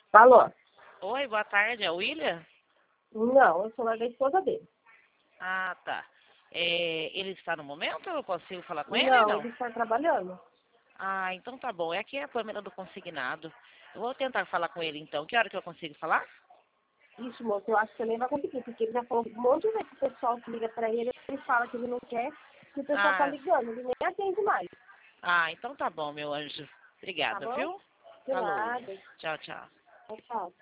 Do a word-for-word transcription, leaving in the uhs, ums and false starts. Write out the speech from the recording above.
Falou. Oi, boa tarde, é o William? Não, eu sou a da esposa dele. Ah, tá. É, ele está no momento? Eu consigo falar com ele, Não, não? ele está trabalhando. Ah, então tá bom. É aqui é a Pâmela do Consignado. Eu vou tentar falar com ele, então. Que hora que eu consigo falar? Ixi, moço, eu acho que você nem vai conseguir, porque ele já falou um monte de vezes que o pessoal que liga pra ele, ele fala que ele não quer, que o pessoal tá Ah, ligando, ele nem atende mais. ah, então tá bom, meu anjo. Tá Obrigada, bom? viu? De Falou. nada. Tchau, tchau. Tchau, tchau.